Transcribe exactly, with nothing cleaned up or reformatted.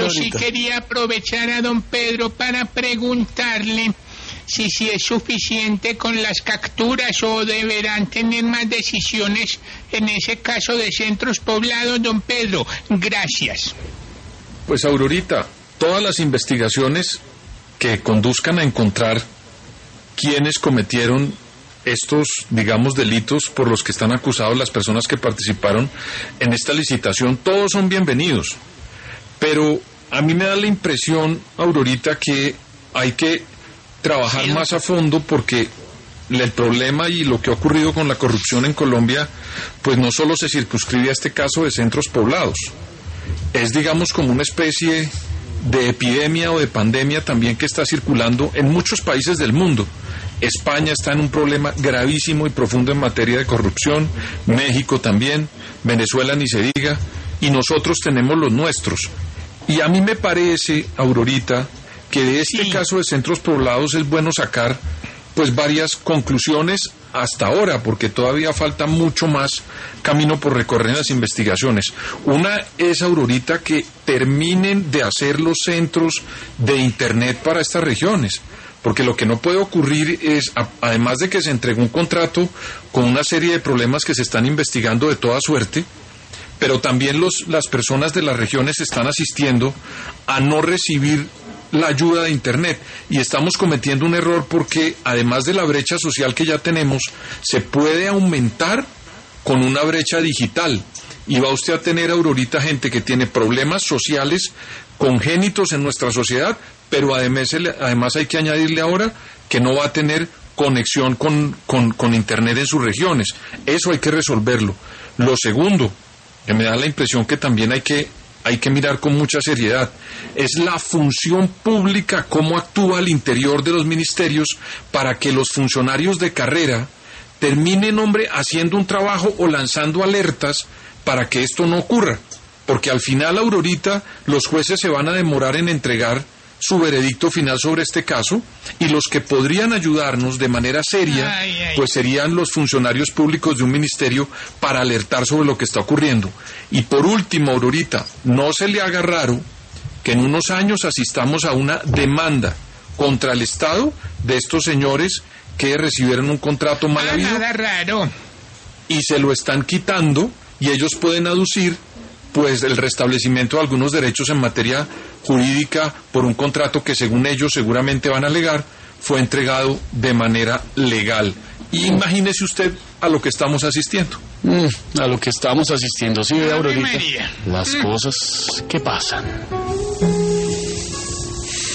sí quería aprovechar a don Pedro para preguntarle si, si es suficiente con las capturas o deberán tener más decisiones en ese caso de centros poblados, don Pedro. Gracias. Pues, Aurorita, todas las investigaciones que conduzcan a encontrar quiénes cometieron estos, digamos, delitos por los que están acusados las personas que participaron en esta licitación, todos son bienvenidos. Pero a mí me da la impresión, Aurorita, que hay que trabajar sí. más a fondo, porque el problema y lo que ha ocurrido con la corrupción en Colombia, pues no solo se circunscribe a este caso de centros poblados. Es, digamos, como una especie de epidemia o de pandemia también que está circulando en muchos países del mundo. España está en un problema gravísimo y profundo en materia de corrupción, México también, Venezuela ni se diga, y nosotros tenemos los nuestros. Y a mí me parece, Aurorita, que de este sí. caso de centros poblados es bueno sacar pues varias conclusiones hasta ahora, porque todavía falta mucho más camino por recorrer en las investigaciones. Una es, Aurorita, que terminen de hacer los centros de internet para estas regiones, porque lo que no puede ocurrir es, a, además de que se entregó un contrato con una serie de problemas que se están investigando de toda suerte, pero también los, las personas de las regiones están asistiendo a no recibir la ayuda de internet, y estamos cometiendo un error porque además de la brecha social que ya tenemos, se puede aumentar con una brecha digital, y va usted a tener, Aurorita, gente que tiene problemas sociales congénitos en nuestra sociedad, pero además, además hay que añadirle ahora que no va a tener conexión con, con, con internet en sus regiones. Eso hay que resolverlo. Lo segundo, que me da la impresión que también hay que hay que mirar con mucha seriedad, es la función pública, cómo actúa al interior de los ministerios para que los funcionarios de carrera terminen, hombre, haciendo un trabajo o lanzando alertas para que esto no ocurra, porque al final, Aurorita, los jueces se van a demorar en entregar su veredicto final sobre este caso, y los que podrían ayudarnos de manera seria, ay, ay. pues serían los funcionarios públicos de un ministerio para alertar sobre lo que está ocurriendo. Y por último, Aurorita, no se le haga raro que en unos años asistamos a una demanda contra el Estado de estos señores que recibieron un contrato mal ah, habido nada raro. y se lo están quitando, y ellos pueden aducir pues el restablecimiento de algunos derechos en materia jurídica por un contrato que, según ellos seguramente van a alegar, fue entregado de manera legal. Y imagínese usted a lo que estamos asistiendo. Mm, a lo que estamos asistiendo, sí, Aurorita. Las cosas que pasan.